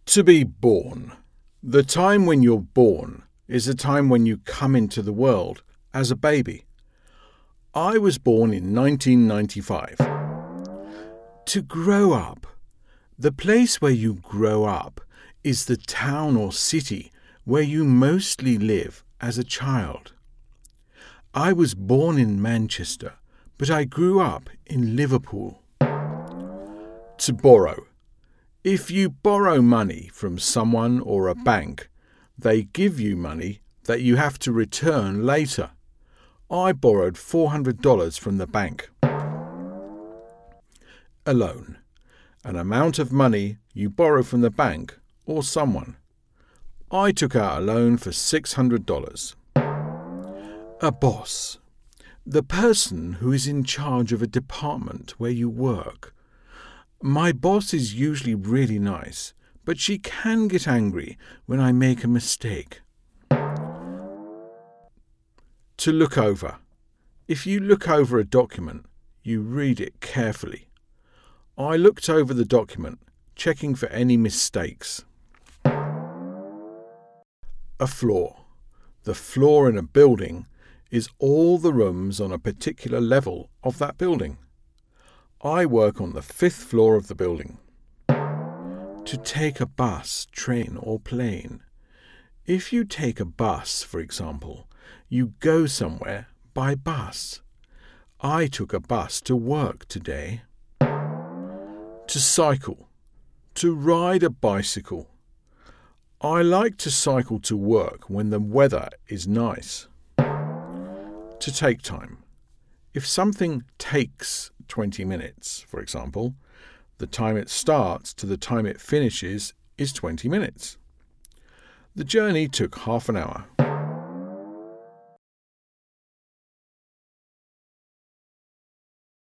To be born. The time when you're born is the time when you come into the world as a baby. I was born in 1995. To grow up. The place where you grow up is the town or city where you mostly live as a child. I was born in Manchester, but I grew up in Liverpool. To borrow. If you borrow money from someone or a bank, they give you money that you have to return later. I borrowed $400 from the bank. A loan. An amount of money you borrow from the bank or someone. I took out a loan for $600. A boss. The person who is in charge of a department where you work. My boss is usually really nice, but she can get angry when I make a mistake. To look over. If you look over a document, you read it carefully. I looked over the document, checking for any mistakes. A floor. The floor in a building is all the rooms on a particular level of that building. I work on the 5th floor of the building. To take a bus, train or plane. If you take a bus, for example, you go somewhere by bus. I took a bus to work today. To cycle. To ride a bicycle. I like to cycle to work when the weather is nice. To take time. If something takes 20 minutes, for example, the time it starts to the time it finishes is 20 minutes. The journey took half an hour.